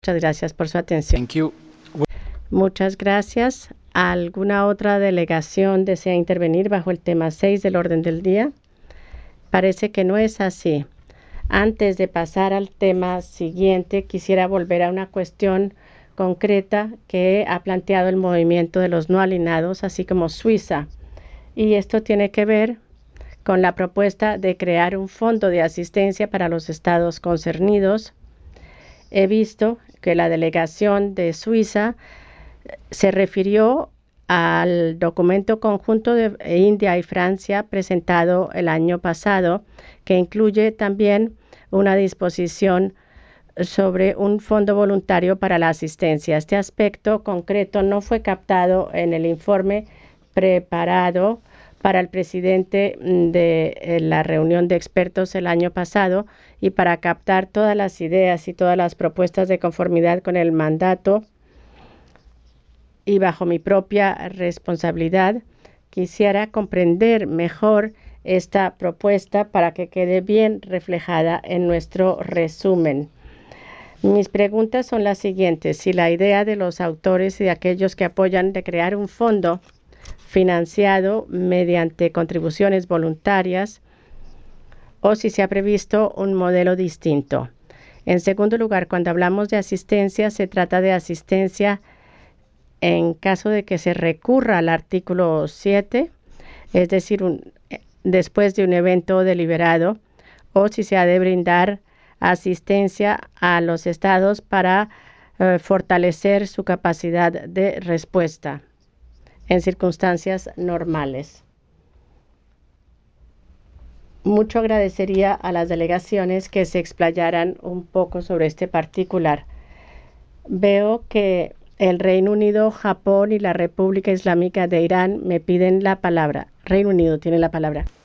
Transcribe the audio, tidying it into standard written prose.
Muchas gracias por su atención. Thank you. Muchas gracias. ¿Alguna otra delegación desea intervenir bajo el tema 6 del orden del día? Parece que no es así. Antes de pasar al tema siguiente, quisiera volver a una cuestión concreta que ha planteado el movimiento de los no alineados, así como Suiza. Y esto tiene que ver con la propuesta de crear un fondo de asistencia para los estados concernidos. He visto que la delegación de Suiza se refirió al documento conjunto de India y Francia presentado el año pasado, que incluye también una disposición sobre un fondo voluntario para la asistencia. Este aspecto concreto no fue captado en el informe preparado para el presidente de la reunión de expertos el año pasado, y para captar todas las ideas y todas las propuestas de conformidad con el mandato y bajo mi propia responsabilidad, quisiera comprender mejor esta propuesta para que quede bien reflejada en nuestro resumen. Mis preguntas son las siguientes: si la idea de los autores y de aquellos que apoyan de crear un fondo financiado mediante contribuciones voluntarias, o si se ha previsto un modelo distinto. En segundo lugar, cuando hablamos de asistencia, se trata de asistencia en caso de que se recurra al artículo 7, es decir, después de un evento deliberado, o si se ha de brindar asistencia a los estados para fortalecer su capacidad de respuesta en circunstancias normales. Mucho agradecería a las delegaciones que se explayaran un poco sobre este particular. Veo que el Reino Unido, Japón y la República Islámica de Irán me piden la palabra. Reino Unido tiene la palabra.